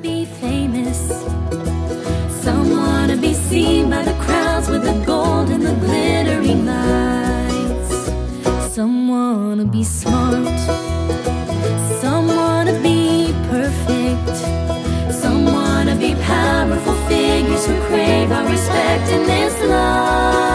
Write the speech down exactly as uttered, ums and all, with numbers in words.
be famous. Some wanna be seen by the crowds with the gold and the glittering lights. Some wanna be smart. Some wanna be perfect. Some wanna be powerful figures who crave our respect in this life.